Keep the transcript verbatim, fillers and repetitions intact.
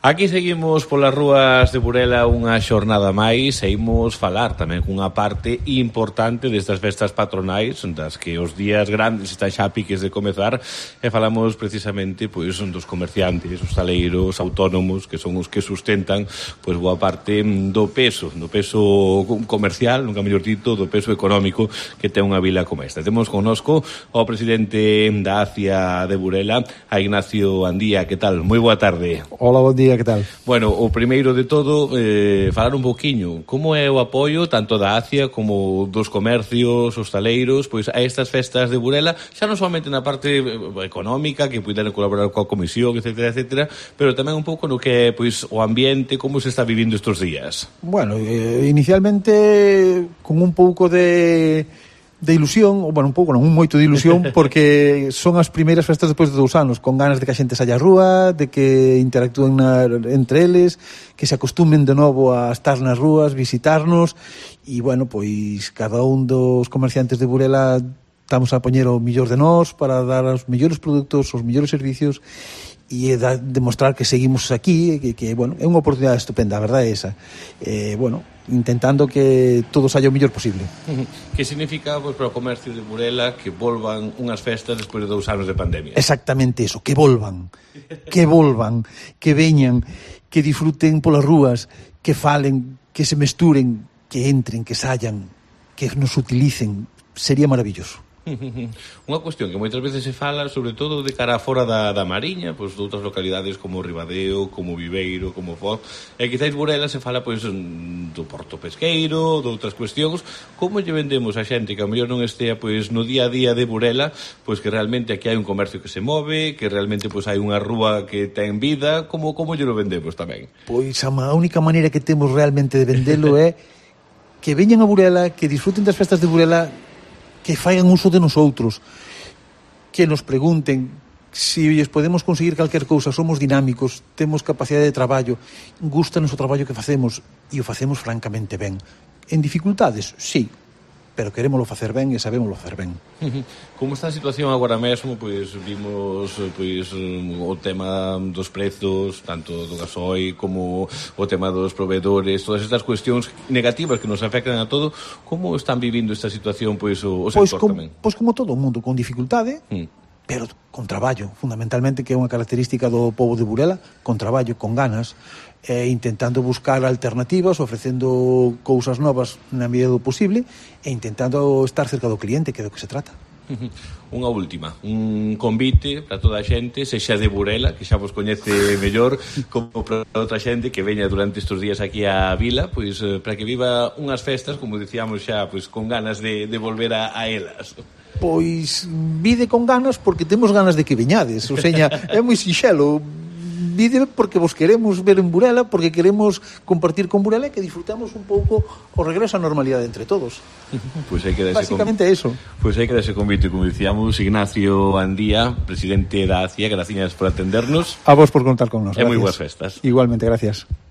Aquí seguimos polas rúas de Burela unha xornada máis e imos falar tamén cunha parte importante destas festas patronais das que os días grandes están xa a piques de comezar e falamos precisamente pois dos comerciantes, os taleiros, autónomos que son os que sustentan pois boa parte do peso, do peso comercial, nunca mellor dito, do peso económico que ten unha vila como esta. Temos connosco ao presidente da A C I A de Burela, a Ignacio Andía. Que tal? Moi boa tarde. Hola, bon día. Que tal? Bueno, o primeiro de todo, eh, falar un poquinho como é o apoio tanto da A C I A como dos comercios, os taleiros, pois a estas festas de Burela, xa non somente na parte económica, que puderan colaborar coa comisión, etcétera, etcétera, pero tamén un pouco no que é pois o ambiente, como se está vivindo estes días. Bueno, eh, inicialmente con un pouco de de ilusión, ou bueno, un pouco, non, un moito de ilusión, porque son as primeiras festas despois de dous anos, con ganas de que a xente saia á rúa, de que interactúen na, entre eles, que se acostumen de novo a estar nas rúas, visitarnos, e bueno, pois cada un dos comerciantes de Burela estamos a poñer o millor de nós para dar os mellores produtos, os mellores servicios, e da, demostrar que seguimos aquí, que, que bueno, é unha oportunidade estupenda, a verdade é esa. Eh, bueno, intentando que todo saia o mellor posible. Que significa pois, para o comercio de Burela que volvan unhas festas despois de dous anos de pandemia? Exactamente eso, que volvan, que volvan, que veñan, que disfruten polas rúas, que falen, que se mesturen, que entren, que saian, que nos utilicen. Sería maravilloso. Unha cuestión que moitas veces se fala sobre todo de cara a fora da, da Mariña, pois de outras localidades como Ribadeo, como Viveiro, como Foz, e quizáis Burela se fala pois do porto pesqueiro, de outras cuestións. Como lle vendemos a xente que ao mellor non estea pois no día a día de Burela, pois que realmente aquí hai un comercio que se move, que realmente pois hai unha rúa que ten vida, como como lle lo vendemos tamén? Pois a única maneira que temos realmente de vendelo é que veñan a Burela, que disfruten das festas de Burela, que faigan uso de nosotros, que nos pregunten se lles podemos conseguir calquer cousa, somos dinámicos, temos capacidade de traballo, gusta o traballo que facemos e o facemos francamente ben. En dificultades, sí, pero querémolo facer ben e sabémolo facer ben. Como está a situación agora mesmo, pois vimos pois o tema dos prezos, tanto do gasoil como o tema dos proveedores, todas estas cuestións negativas que nos afectan a todo. Como están vivindo esta situación pois o, o sector pois com, tamén? Pois como todo o mundo, con dificultade, mm. pero con traballo, fundamentalmente, que é unha característica do pobo de Burela, con traballo, con ganas, e intentando buscar alternativas, ofrecendo cousas novas na medida do posible e intentando estar cerca do cliente, que é do que se trata. Unha última, un convite para toda a xente, sexa de Burela, que xa vos coñece mellor, como para outra xente que veña durante estes días aquí á vila, pois para que viva unhas festas, como dicíamos xa, pois con ganas de, de volver a, a elas. Pois vide con ganas porque temos ganas de que veñades, o seña, é moi sinxelo. Vide porque vos queremos ver en Burela, porque queremos compartir con Burela e que disfrutamos un pouco o regreso á normalidade entre todos. Pois hai que darse Básicamente con... eso. Pois hai que darse convite, como dicíamos, Ignacio Andía, presidente da A C I A, gracias por atendernos. A vos por contar con nos. E moi boas festas. Igualmente, gracias.